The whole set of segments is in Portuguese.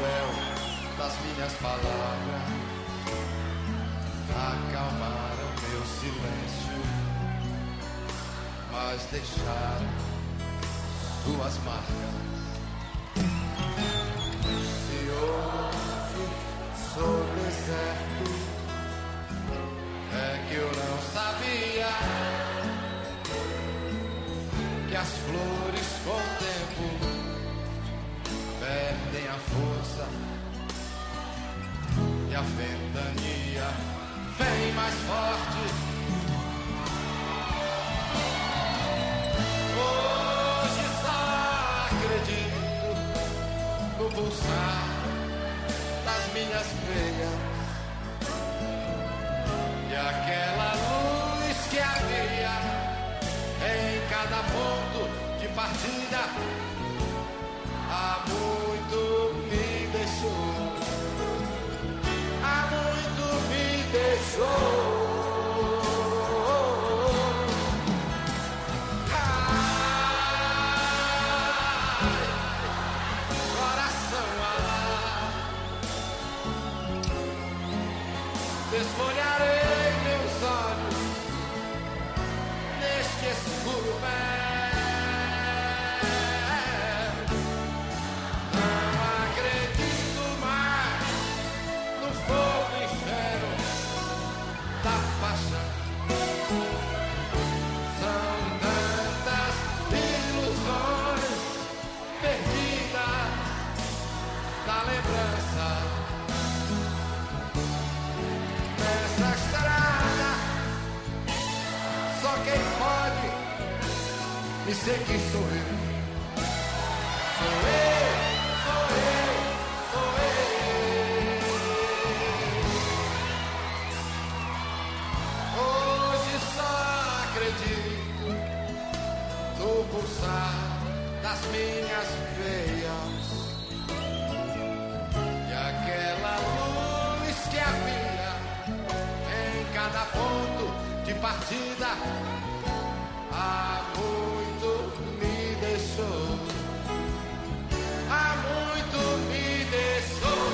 véu das minhas palavras acalmaram meu silêncio, mas deixaram tuas marcas. Se hoje sou deserto, é que eu não sabia que as flores com o tempo perdem a força e a ventania vem mais forte. Hoje só acredito no pulsar das minhas veias e aquela luz que havia em cada ponto de partida há muito me deixou, há muito me deixou. Ai, coração alado, desfolharei meus olhos neste escuro véu. E sei que sou eu, sou eu, sou eu, sou eu. Hoje só acredito no pulsar das minhas veias e aquela luz que havia em cada ponto de partida há muito me deixou, há muito me deixou.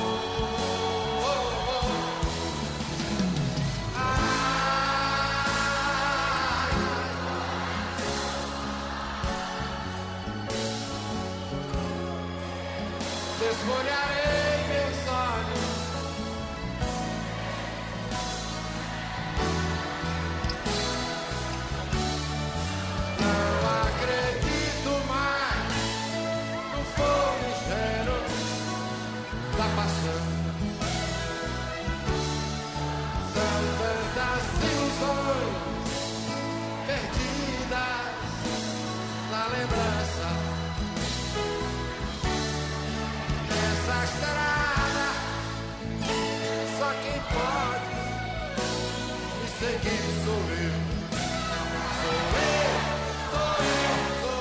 Desfolharei meus olhos perdidas na lembrança dessa estrada. Só quem pode me seguir sou eu, sou eu, sou eu, sou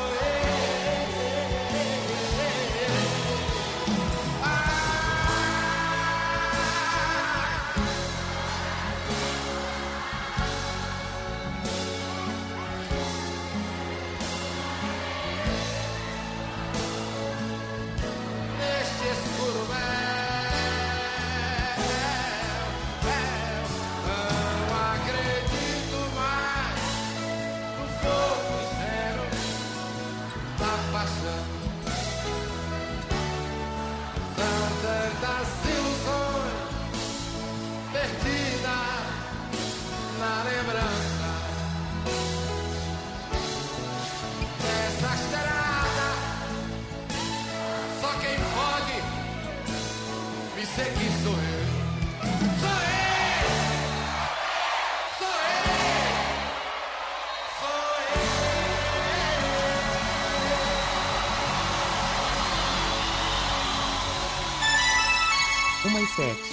seguir sou eu, sou eu, sou eu, sou eu. 1:07.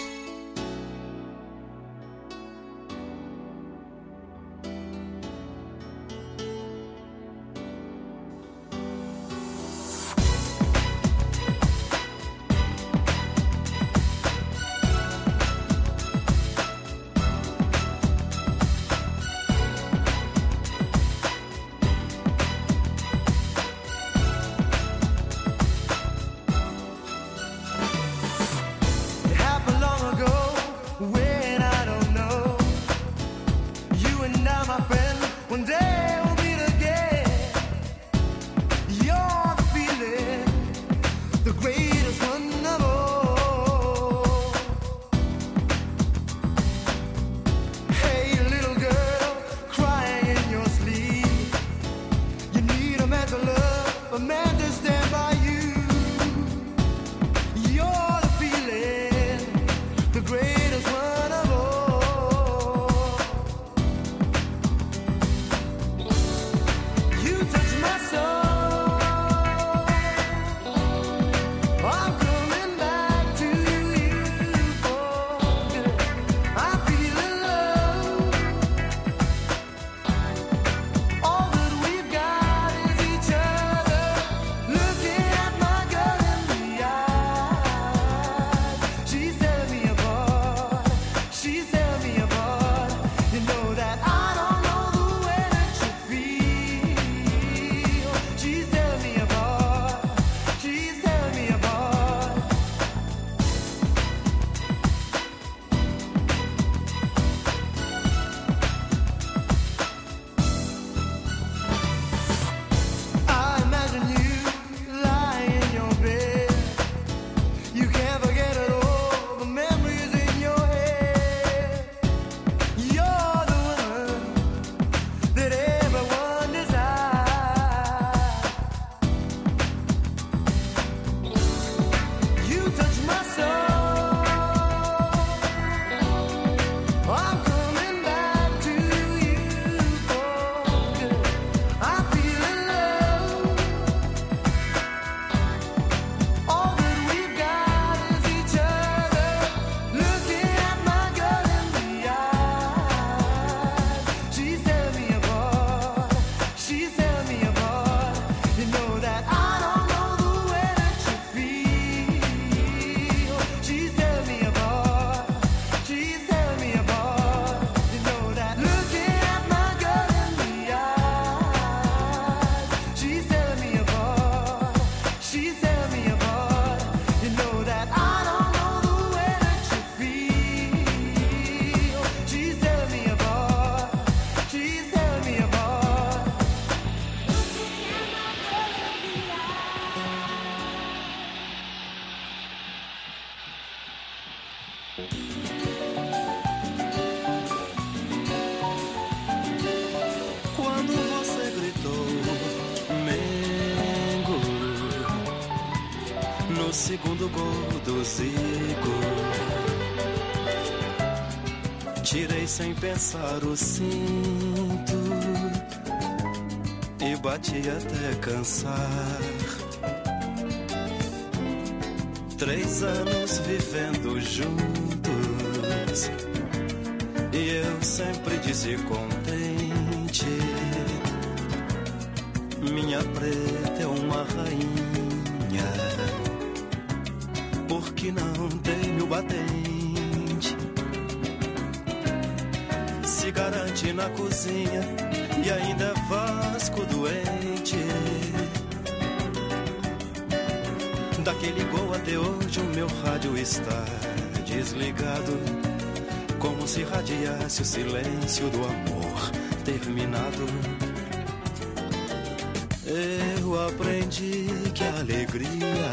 Quando você gritou Mengo no segundo gol do Zico, tirei sem pensar o cinto e bati até cansar. 3 anos vivendo juntos e eu sempre descontente. Minha preta é uma rainha, porque não tenho batente. Se garante na cozinha e ainda é Vasco doente. Daquele gol até hoje o meu rádio está desligado, como se radiasse o silêncio do amor terminado. Eu aprendi que a alegria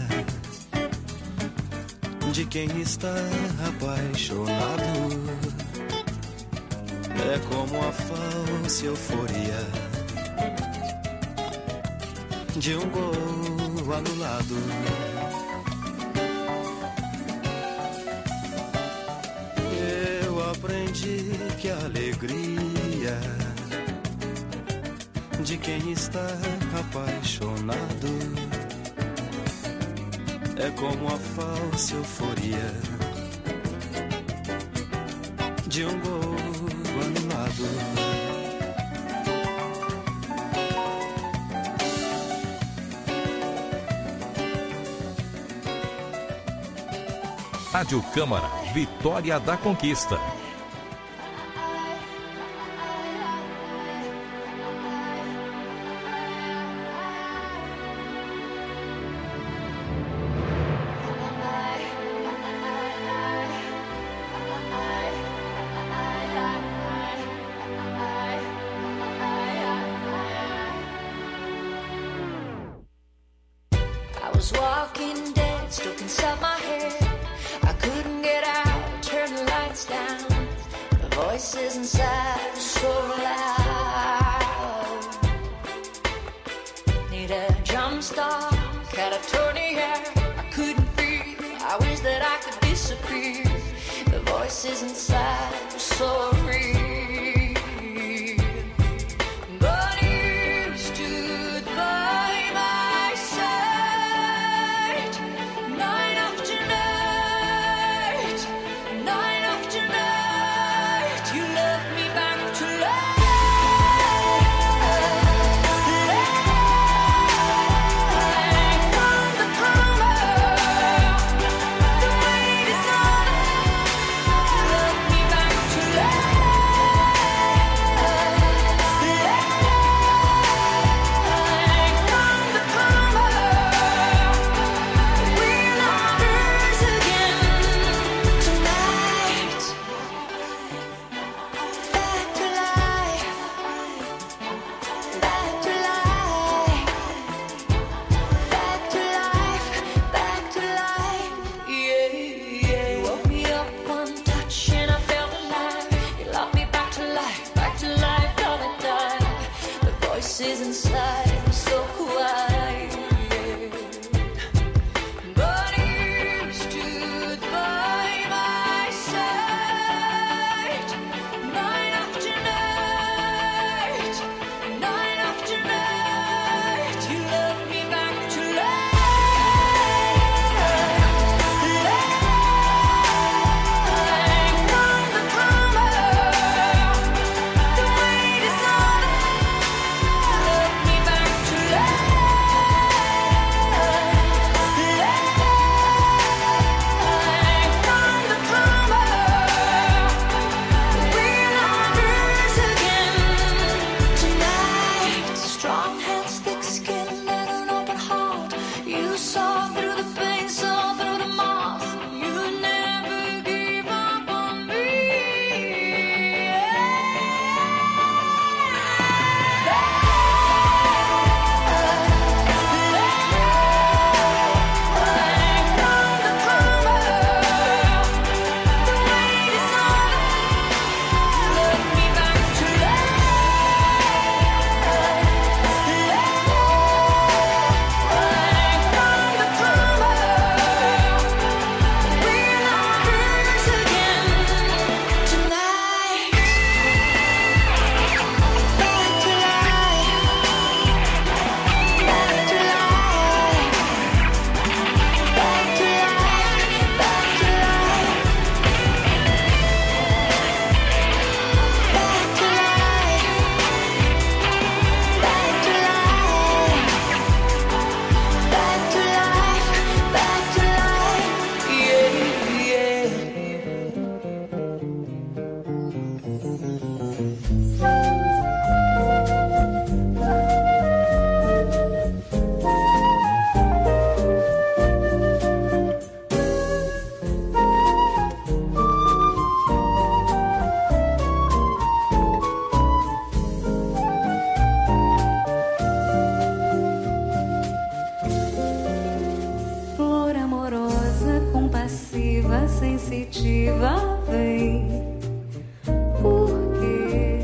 de quem está apaixonado é como a falsa euforia de um gol anulado. Eu aprendi que a alegria de quem está apaixonado é como a falsa euforia de um gol anulado. Rádio Câmara, Vitória da Conquista. I was walking dead, stuck inside my head. I couldn't get out, turn the lights down. The voices inside were so loud. Need a jump start, catatonia. I couldn't feel, I wish that I could disappear. The voices inside were so real. But you stood by my side. Night after night, night after night, you left me back to life. From the coma, the weight is on. You left me back to life. lasciva, sensitiva, vem. Por quê?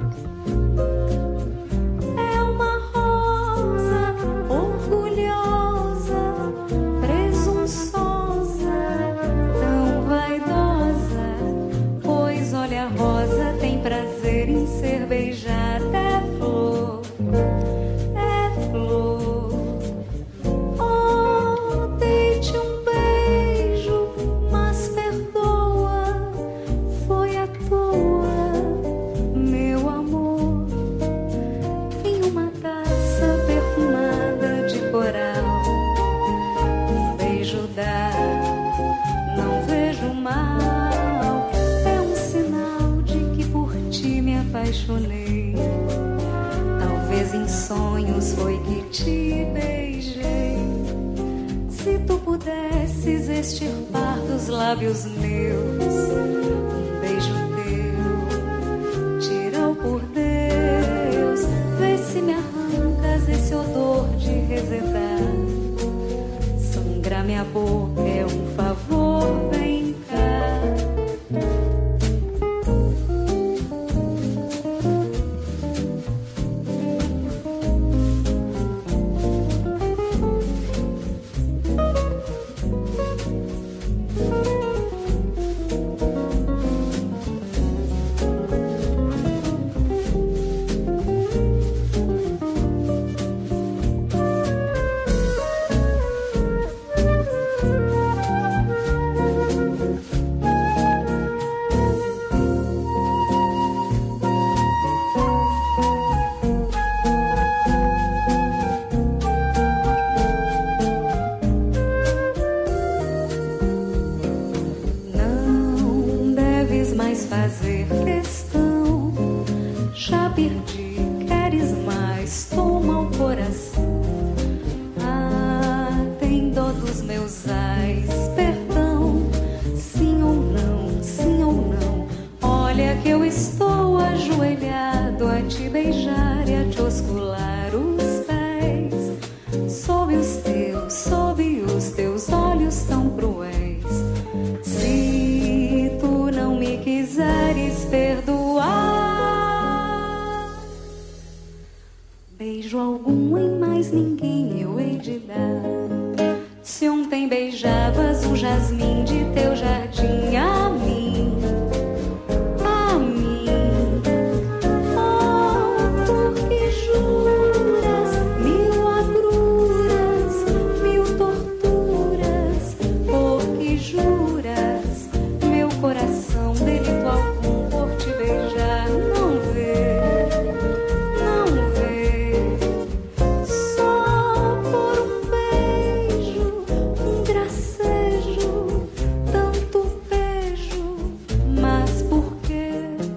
É uma rosa orgulhosa, presunçosa, tão vaidosa. Pois olha, a rosa tem prazer em ser beijada. É flor, é flor. Oh, dei-te um beijo, mas perdoa, foi à toa, meu amor. Em uma taça perfumada de coral, um beijo dá, não vejo mal. É um sinal de que por ti me apaixonei. Talvez em sonhos foi que te beijei. Se tu pudesses extirpar dos lábios meus um beijo teu, tira-o por Deus. Vê se me arrancas esse odor de resedar. Sangrar minha boca é um favor, vem cá. Não deves mais fazer questão. Já perdi, queres mais? Toma o coração. Ah, tem dó dos meus ais, perdão. Sim ou não, sim ou não. Olha que eu estou ajoelhado a te beijar e a te oscular os pés. Sob os teus olhos tão cruéis. Se tu não me quiseres perdoar, beijo algum em mais ninguém eu hei de dar. Se ontem beijavas o jasmim de teu jardim, a mim, a mim. Oh, porque juras mil agruras, mil torturas, porque juras meu coração delito algum por te beijar. Não vê, não vê. Só por um beijo, um gracejo, tanto beijo, mas por quê?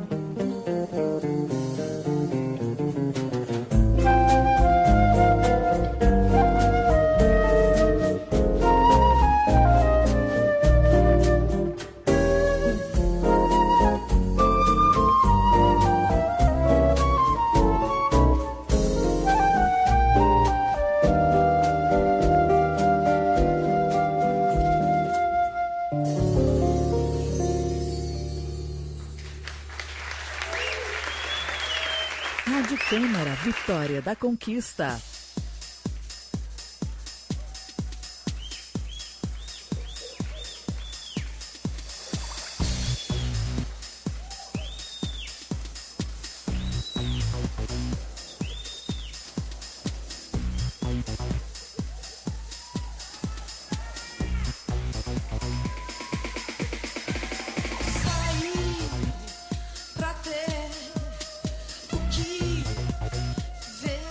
Rádio Câmara, Vitória da Conquista. Pra ter o que ver.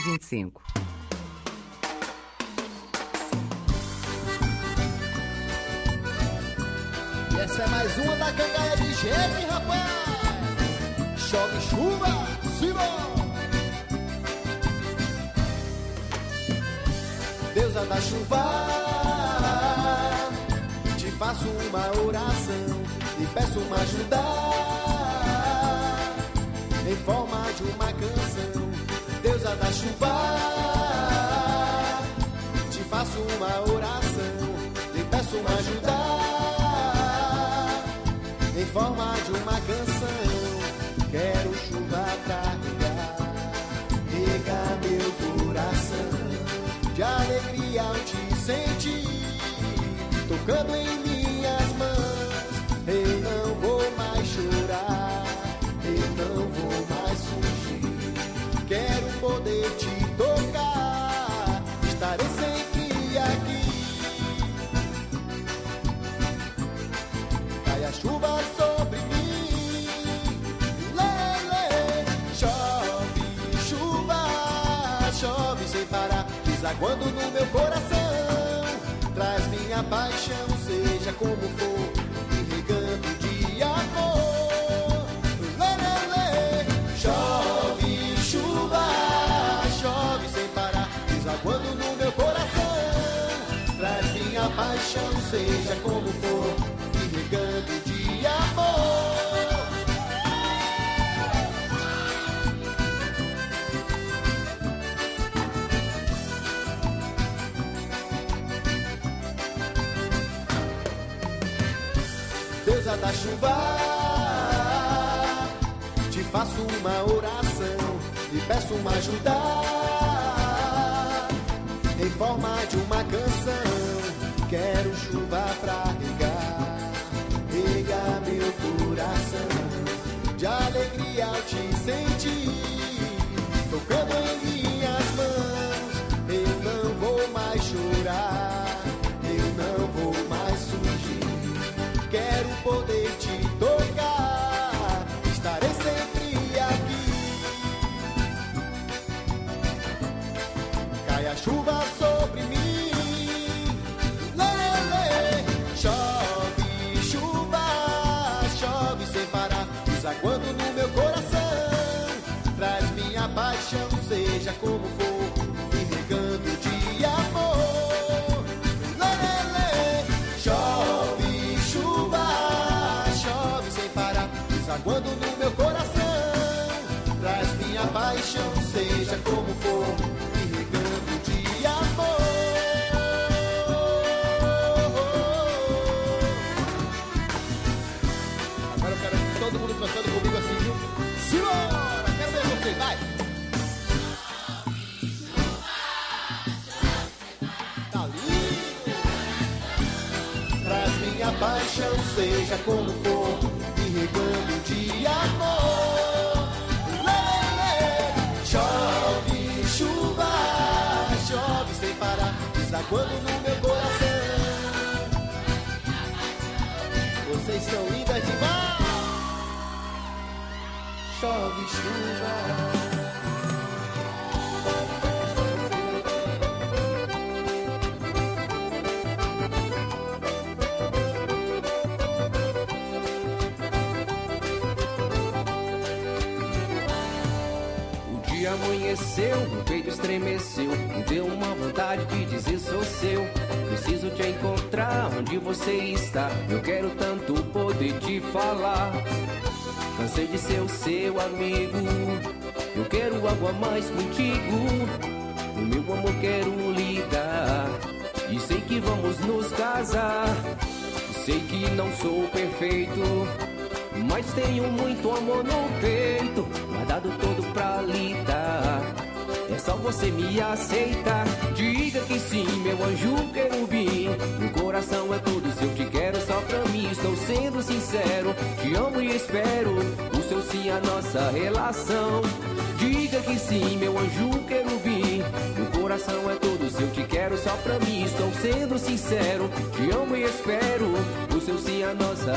2025. E essa é mais uma da cangaia de gente, rapaz. Chove chuva, Simão. Deusa da chuva, te faço uma oração, te peço uma ajuda em forma de uma canção. Deusa da chuva, te faço uma oração, te peço uma ajuda em forma de uma canção. Quero chuva pra regar meu coração de alegria ao te sentir tocando em minhas mãos. Eu não vou mais chorar, eu não vou mais fugir. Quero poder te tocar, estarei sempre aqui. Cai a chuva sobre mim, lê, chove, chuva, chove sem parar, desaguando no meu coração. Traz minha paixão, seja como for, me regando de amor. Lê, chove, chuva, chove sem parar, desaguando no meu coração. Traz minha paixão, seja como for, me regando de amor. Deusa da chuva, te faço uma oração, te peço uma ajuda em forma de uma canção. Quero chuva pra regar meu coração de alegria ao te sentir tocando em minhas mãos. Eu não vou mais chorar, eu não vou mais fugir. Quero poder te tocar, estarei sempre aqui. Cai a chuva sobre mim, lê, chove, chuva, chove sem parar, desaguando no meu coração. Traz minha paixão, seja como for, me regando de amor. Lê, chove, chuva, chove sem parar, desaguando no meu coração. Traz minha paixão, seja como for, me regando de amor. Agora eu quero todo mundo cantando comigo assim, viu? Simbora! Quero ver vocês, vai! Tá lindo! Traz minha paixão, seja como for, me regando de amor. Lê, chove, chuva, chove sem parar, desaguando no meu coração. Vocês são lindas demais. Chove, chuva. Amanheceu, o peito estremeceu, me deu uma vontade de dizer sou seu. Preciso te encontrar onde você está, eu quero tanto poder te falar. Cansei de ser o seu amigo, eu quero algo a mais contigo. O meu amor quero lhe dar, e sei que vamos nos casar. Sei que não sou perfeito, mas tenho muito amor no peito, guardado todo pra lhe dar. É só você me aceitar, diga que sim, meu anjo querubim. Meu coração é todo seu, te quero só pra mim. Estou sendo sincero, te amo e espero o seu sim, a nossa relação. Diga que sim, meu anjo querubim. Meu coração é todo seu, te quero só pra mim. Estou sendo sincero, te amo e espero o seu sim, a nossa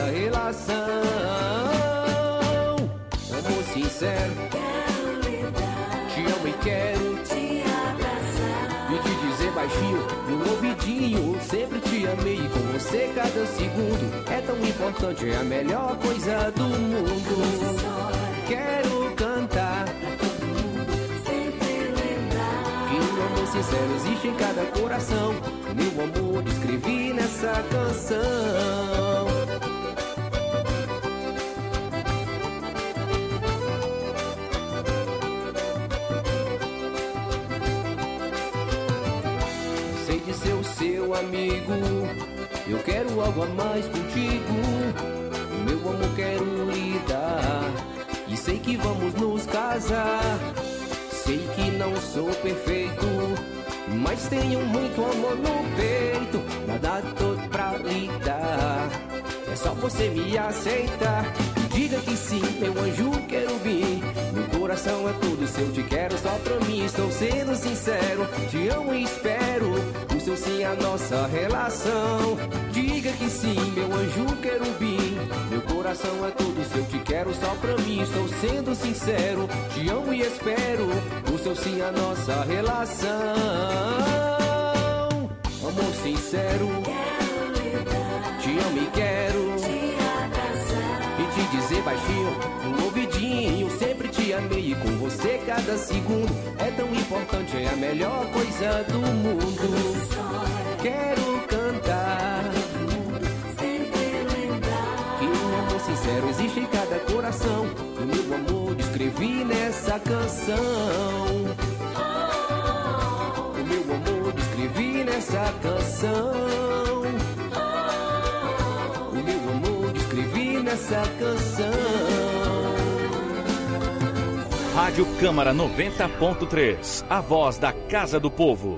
relação. Amor sincero, te amo e quero te abraçar e te dizer baixinho no ouvidinho. Sempre te amei e com você cada segundo é tão importante, é a melhor coisa do mundo. Quero cantar pra todo mundo sempre lembrar que um amor sincero existe em cada coração. Meu amor descrevi nessa canção. Sei de ser o seu amigo, eu quero algo a mais contigo. Meu amor quero lhe dar e sei que vamos nos casar. Sei que não sou perfeito, mas tenho muito amor no peito. Nada todo pra lhe dar, é só você me aceitar. Diga que sim, meu anjo querubim. Meu coração é todo seu, te quero só pra mim. Estou sendo sincero, te amo e espero o seu sim, a nossa relação. Diga que sim, meu anjo querubim. Meu coração é todo seu, te quero só pra mim. Estou sendo sincero, te amo e espero o seu sim, a nossa relação. Amor sincero, te amo e quero e te dizer baixinho no ouvidinho. Sempre te amei e com você cada segundo é tão importante, é a melhor coisa do mundo. Quero cantar que um amor sincero existe em cada coração. E o meu amor descrevi nessa canção. O meu amor descrevi nessa canção. O meu amor descrevi nessa canção. Rádio Câmara 90.3, a voz da Casa do Povo.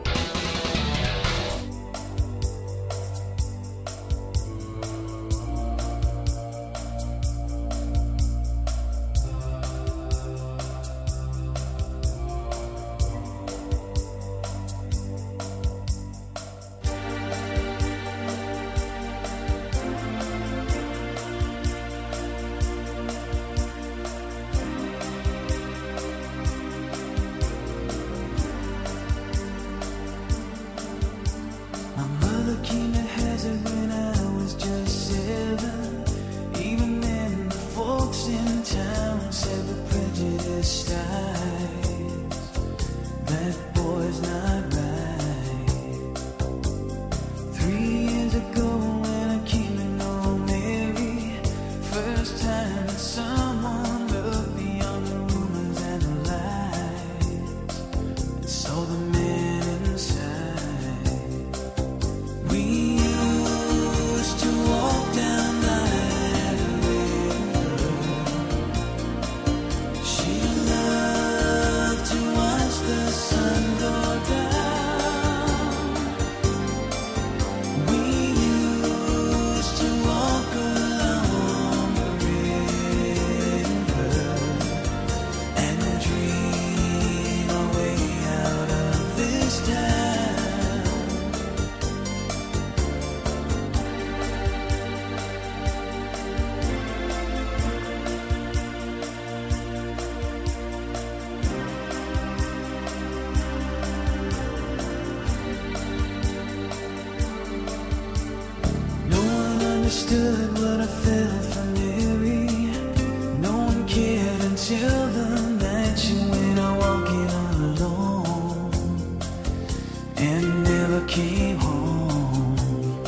Understood what I felt from Mary. No one cared until the night she went out walking all alone and never came home.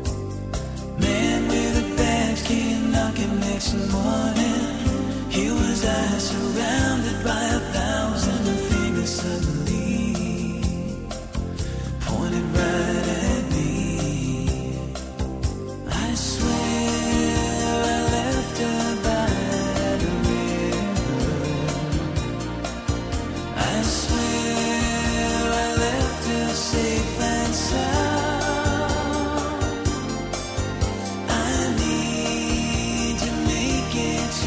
Man with a badge came knocking next morning. Here was I surrounded by 1,000 fingers suddenly pointed right at me. I swear I left her by the river. I swear I left her safe and sound. I need to make it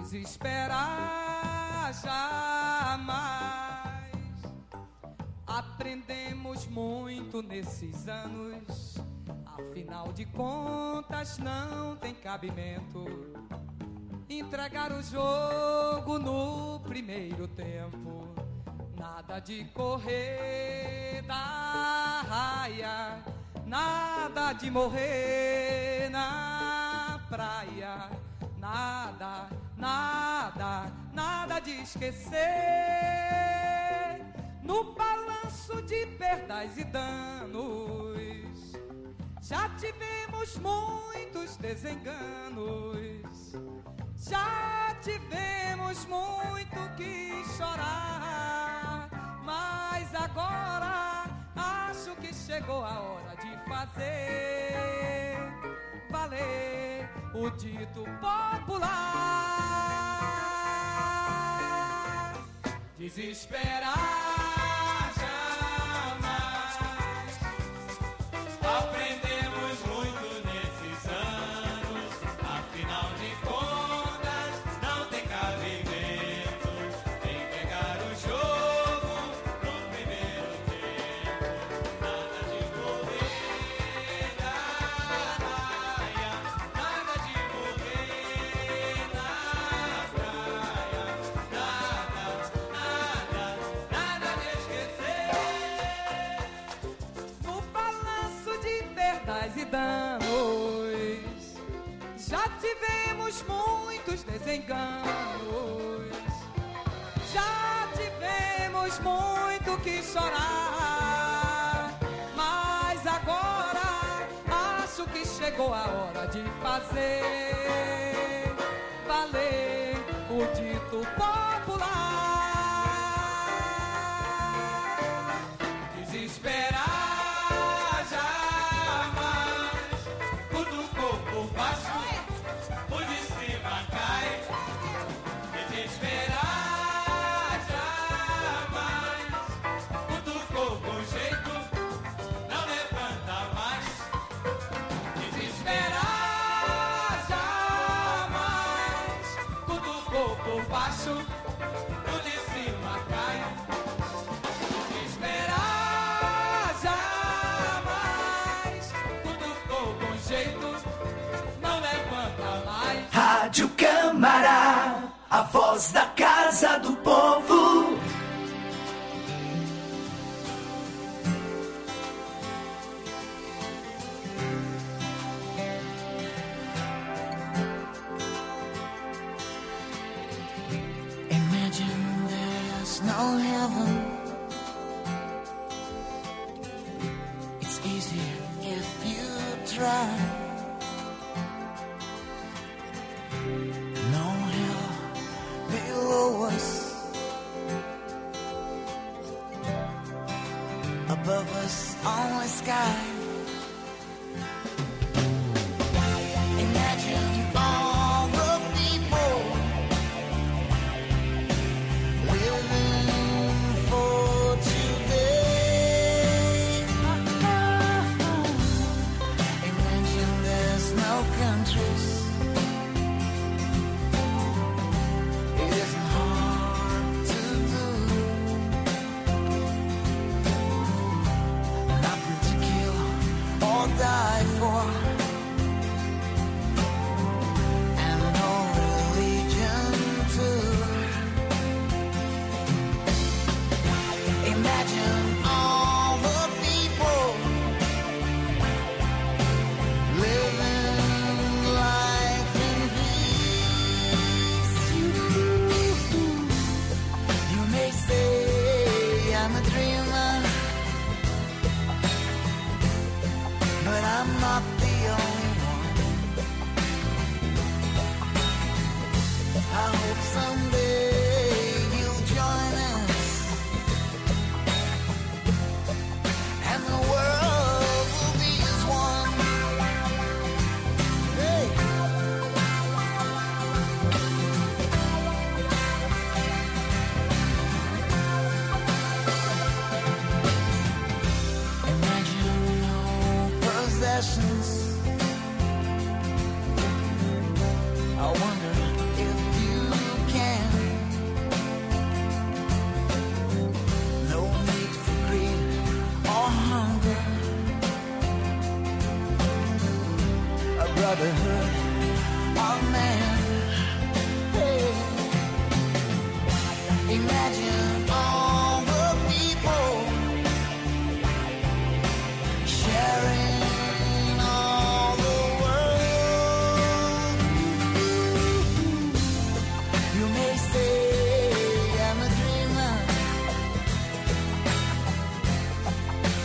desesperar jamais. Aprendemos muito nesses anos, afinal de contas não tem cabimento entregar o jogo no primeiro tempo. Nada de correr da raia, nada de morrer na praia, nada, nada, nada de esquecer. No balanço de perdas e danos, já tivemos muitos desenganos, já tivemos muito que chorar, mas agora acho que chegou a hora de fazer valer o dito popular. Desesperar jamais. Aprendemos muito nesses anos, afinal de contas não tem cabimento em pegar o jogo no primeiro tempo. Nada de correr na raia, nada de morrer na praia, nada, nada, nada de esquecer. No balanço de perdas e danos, já tivemos muitos desenganos, já tivemos muito que chorar, mas agora acho que chegou a hora de fazer valer o dito popular. Desesperar jamais, cutucou por baixo, o de cima cai. Desesperar jamais, cutucou com jeito, não levanta mais. Desesperar jamais, cutucou por baixo, o de cima cai. Desesperar jamais, cutucou com jeito, não levanta mais. Rádio Câmara, a voz da Casa do Povo. Imagine there's no heaven. It's easy if you try. No hell below us, above us only sky. Imagine all the people living for today. Imagine there's no countries. It isn't hard to do. Nothing to kill,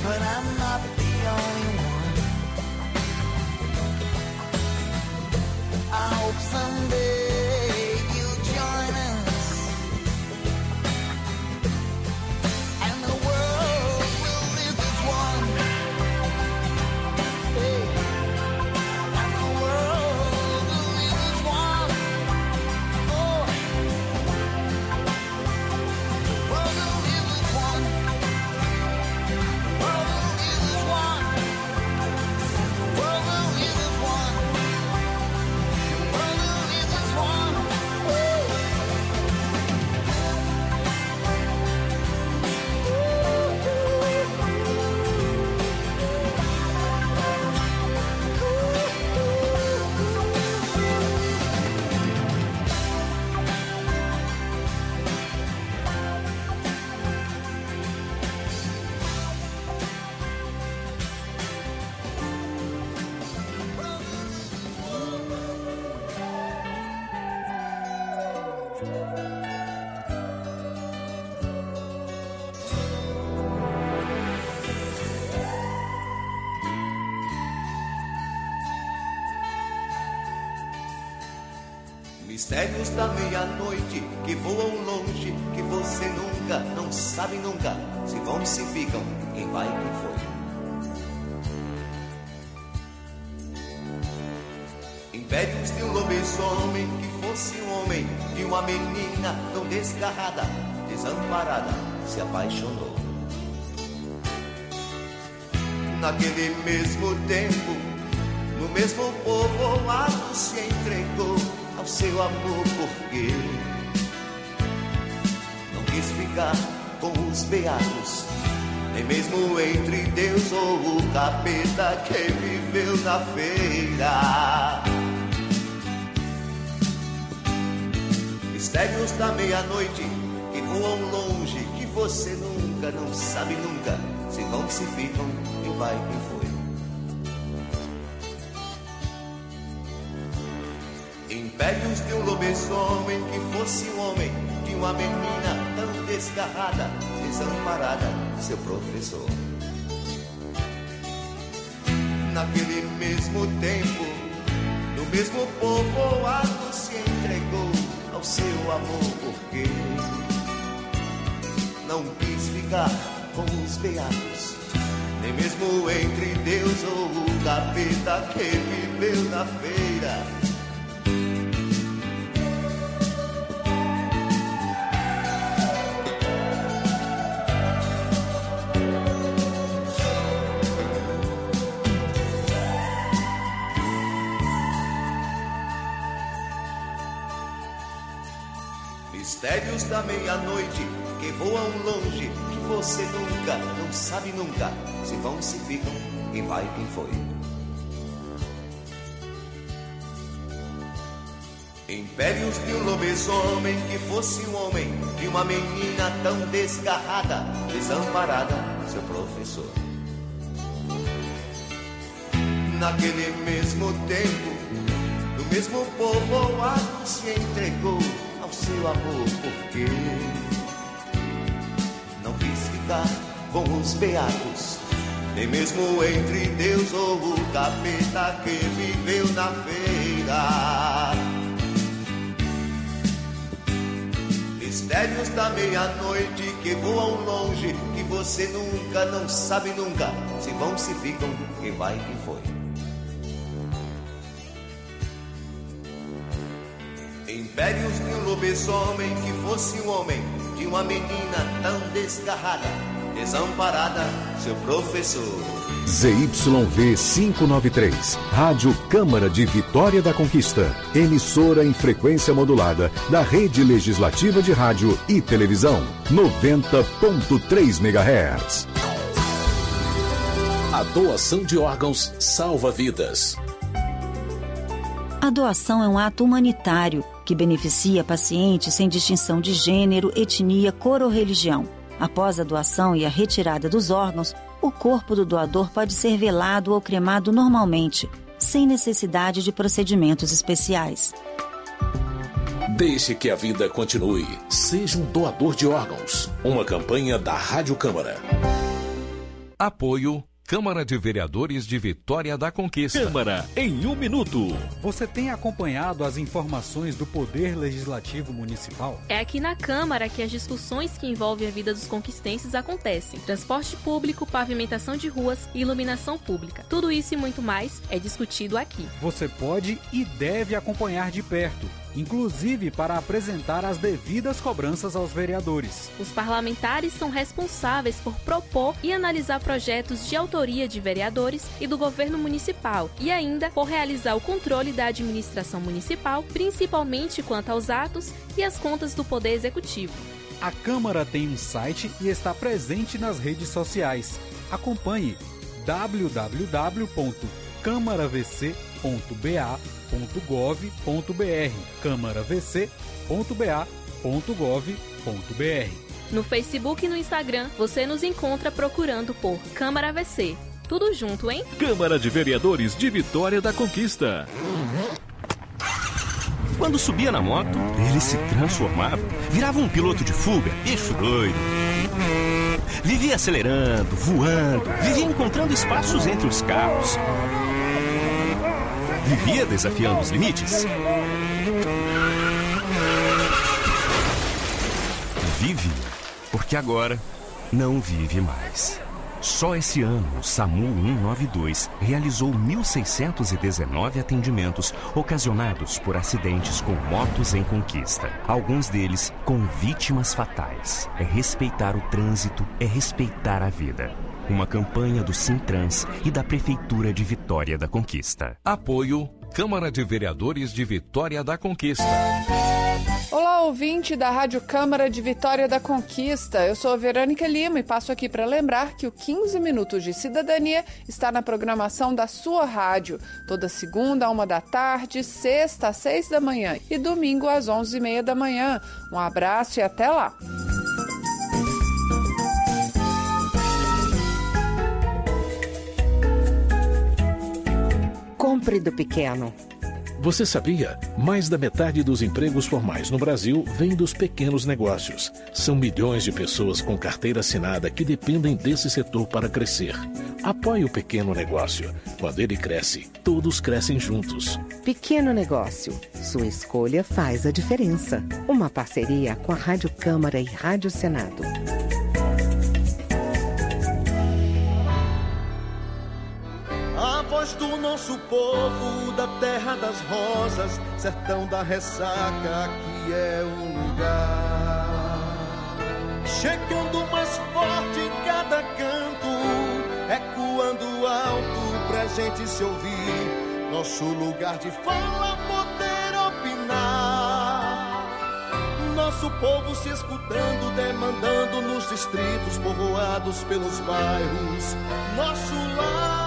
but I'm not the only one. I hope someday you'll join us, and the world will live as one. Hey, and the world will live as one. Oh, the world will live as one. The world will live as one. The world will live as one. Mistérios da meia-noite que voam longe, que você nunca, não sabe nunca, se vão, se ficam, quem vai, quem foi. Impérios de um lobisomem que fosse um homem, de uma menina tão desgarrada, desamparada, se apaixonou. Naquele mesmo tempo, no mesmo povoado se entregou ao seu amor, porque não quis ficar com os beatos, nem mesmo entre Deus ou o capeta que viveu na feira. Mistérios da meia-noite que voam longe, que você nunca, não sabe nunca, se vão, se ficam, quem vai, quem foi. Impérios de um lobisomem que fosse um homem, de uma menina tão desgarrada, desamparada, seu professor. Naquele mesmo tempo, no mesmo povoado se entregou ao seu amor, porque não quis ficar com os beatos, nem mesmo entre Deus ou o capeta que viveu na feira. Mistérios da meia-noite que voam longe, que você nunca, não sabe nunca, se vão, se ficam, quem vai, quem foi. Impérios de um lobisomem que fosse um homem, de uma menina tão desgarrada, desamparada, seu professor. Naquele mesmo tempo, no mesmo povoado se entregou ao seu amor, porque não quis ficar com os beatos, nem mesmo entre Deus ou o capeta que viveu na feira. Mistérios da meia-noite que voam longe, que você nunca, não sabe nunca, se vão, se ficam, quem vai, quem foi. Impérios de um lobisomem que fosse um homem, de uma menina tão desgarrada, desamparada, seu professor. ZYV 593, Rádio Câmara de Vitória da Conquista, emissora em frequência modulada da Rede Legislativa de Rádio e Televisão, 90.3 MHz. A doação de órgãos salva vidas. A doação é um ato humanitário que beneficia pacientes sem distinção de gênero, etnia, cor ou religião. Após a doação e a retirada dos órgãos, o corpo do doador pode ser velado ou cremado normalmente, sem necessidade de procedimentos especiais. Deixe que a vida continue. Seja um doador de órgãos. Uma campanha da Rádio Câmara. Apoio Câmara de Vereadores de Vitória da Conquista. Câmara em 1 minuto. Você tem acompanhado as informações do Poder Legislativo Municipal? É aqui na Câmara que as discussões que envolvem a vida dos conquistenses acontecem. Transporte público, pavimentação de ruas e iluminação pública. Tudo isso e muito mais é discutido aqui. Você pode e deve acompanhar de perto, inclusive para apresentar as devidas cobranças aos vereadores. Os parlamentares são responsáveis por propor e analisar projetos de autoria de vereadores e do governo municipal e ainda por realizar o controle da administração municipal, principalmente quanto aos atos e às contas do Poder Executivo. A Câmara tem um site e está presente nas redes sociais. Acompanhe www.câmaravc.ba.gov.br câmaravc.ba.gov.br. No Facebook e no Instagram, você nos encontra procurando por Câmara VC. Tudo junto, hein? Câmara de Vereadores de Vitória da Conquista. Quando subia na moto, ele se transformava, virava um piloto de fuga, bicho doido. Vivia acelerando, voando, vivia encontrando espaços entre os carros. Vivia desafiando os limites. Vive, porque agora não vive mais. Só esse ano, o SAMU 192 realizou 1.619 atendimentos ocasionados por acidentes com motos em conquista. Alguns deles com vítimas fatais. É respeitar o trânsito, é respeitar a vida. Uma campanha do Sintrans e da Prefeitura de Vitória da Conquista. Apoio Câmara de Vereadores de Vitória da Conquista. Olá, ouvinte da Rádio Câmara de Vitória da Conquista. Eu sou a Verônica Lima e passo aqui para lembrar que o 15 Minutos de Cidadania está na programação da sua rádio. Toda segunda, 13h, sexta, às 6h e domingo, às 11h30. Um abraço e até lá! Compre do pequeno. Você sabia? Mais da metade dos empregos formais no Brasil vem dos pequenos negócios. São milhões de pessoas com carteira assinada que dependem desse setor para crescer. Apoie o pequeno negócio. Quando ele cresce, todos crescem juntos. Pequeno negócio. Sua escolha faz a diferença. Uma parceria com a Rádio Câmara e Rádio Senado. A voz do nosso povo, da terra das rosas, sertão da ressaca, aqui é o lugar. Chegando mais forte em cada canto, ecoando alto pra gente se ouvir. Nosso lugar de fala, poder opinar. Nosso povo se escutando, demandando nos distritos, povoados pelos bairros. Nosso lar.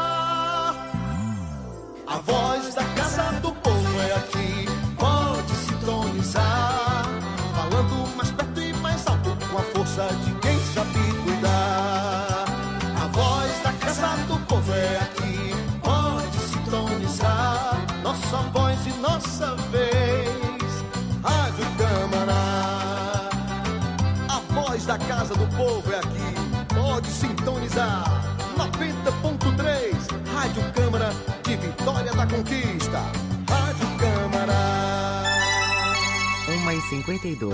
A voz da casa do povo é aqui, pode sintonizar. Falando mais perto e mais alto, com a força de quem sabe cuidar. A voz da casa do povo é aqui, pode sintonizar. Nossa voz e nossa vez, Rádio Câmara. A voz da casa do povo é aqui, pode sintonizar. 90.3, Rádio Câmara de Vitória da Conquista. Rádio Câmara. 1h52.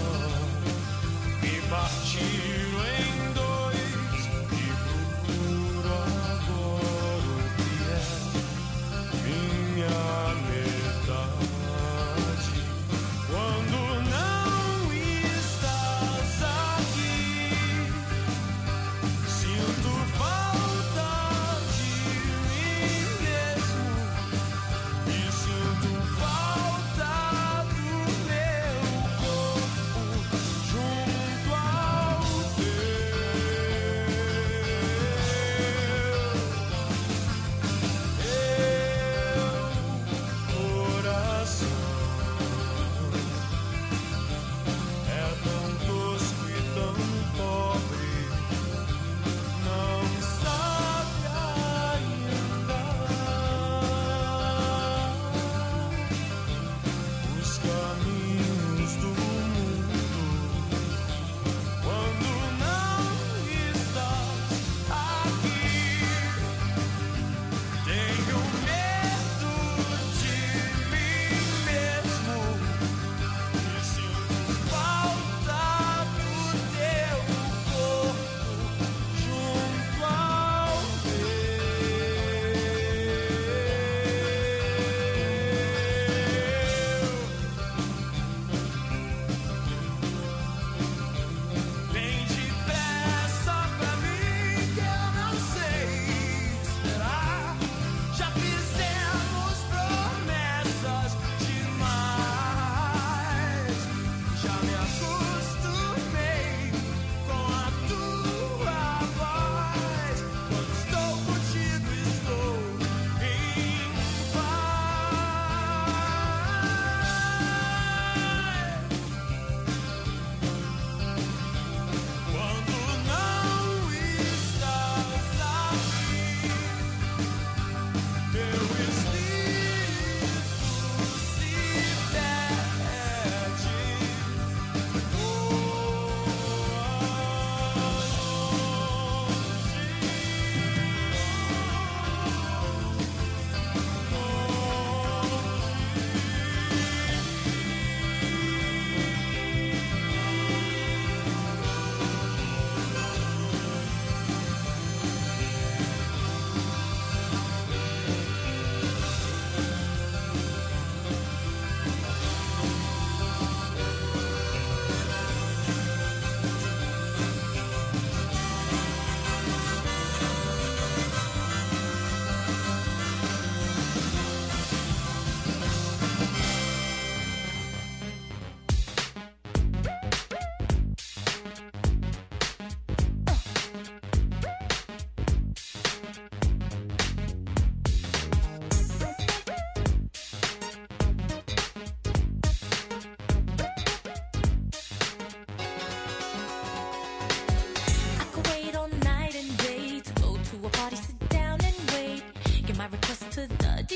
Partiu em dois e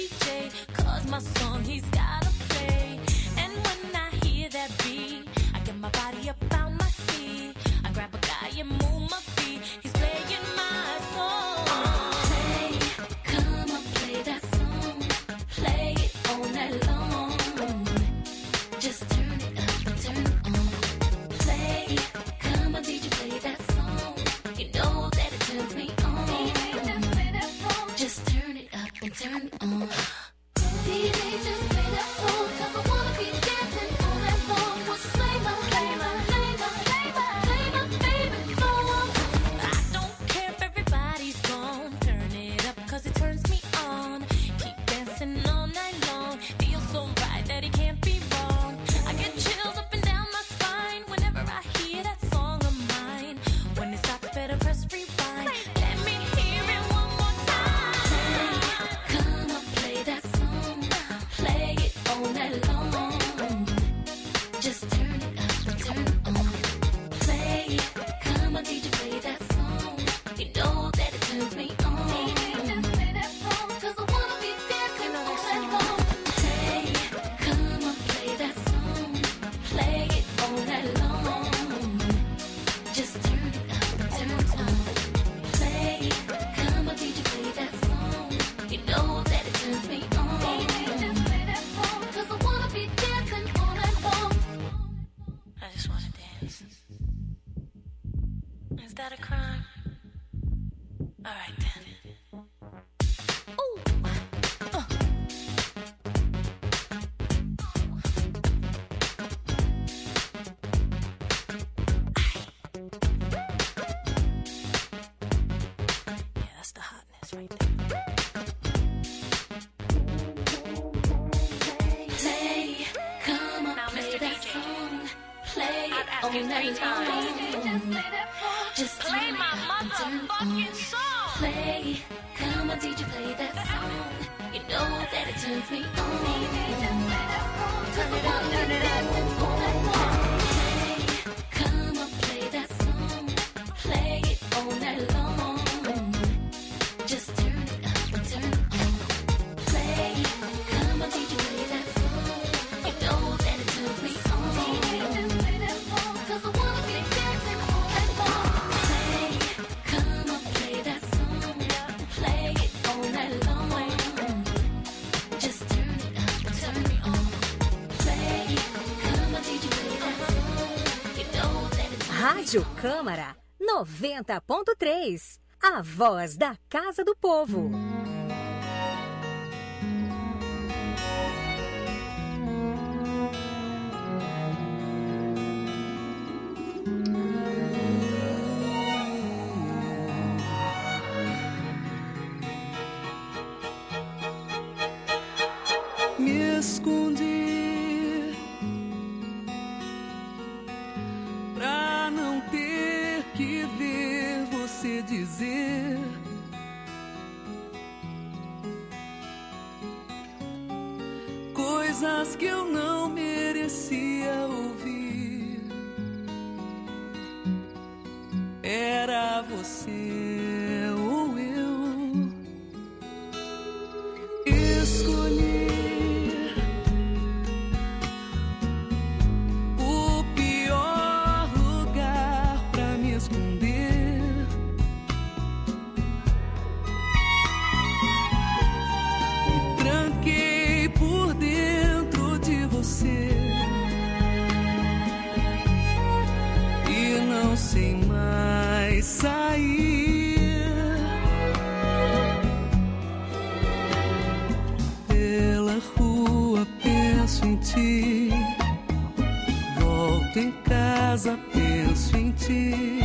DJ, 'cause my song he's gotta play. And when I hear that beat, I get my body up on my feet. I grab a guy and move my feet. He's playing my song. Play, come on, play that song. Play it all night long. Just turn it up and turn it on. Play, come on, DJ, play that song. You know that it turns me on. Just turn it up and turn it on. DJ, just play that song, 'cause I wanna be dancing all night long. Well, play my favorite song. I don't care if everybody's gone. Turn it up 'cause it turns me on. Keep dancing all night long. Feels so right that it can't be wrong. I get chills up and down my spine whenever I hear that song of mine. When it stops, better press rewind. Let me hear it one more time. Come on, play that song. Play it all night long. Just turn it up and turn it on. Play, come on, DJ, play that song. You know that it turns me on. Just play that song, 'cause I wanna be dancing all night long. Play, come on, play that song. Play it all night long. Just turn it up and turn it on. Play, come on, DJ, play that song. You know that it turns me on. Just play that song, 'cause I wanna be dancing all night long. I just wanna dance. Is that a crime? All right then. Ooh. Yeah, that's the hotness right there. Play, come on, now, play Mr. that DJ. Song. Play it all night long. Just play my motherfucking song. Play, come on, DJ, play that song. You know that it turns me on. Turn it up, turn it up. Play, come on, play that song. Play it all night long. Just turn it up and turn it on. Play, come on, DJ, play that song. You know that it turns me on. Just play that song, 'cause I wanna be dancing all night long. Play, come on, play that song. Play it all night long. Just turn it up and turn it on. Play, come on, DJ, play that song. You know that it turns me on. Rádio Câmara 90.3. A voz da Casa do Povo. Me escondi pra não ter que ver você dizer coisas que eu não merecia ouvir. Era você ou eu. Escolhi o pior lugar pra me esconder. Me tranquei por dentro de você e não sei mais sair. Pela rua penso em ti, volto em casa penso em ti.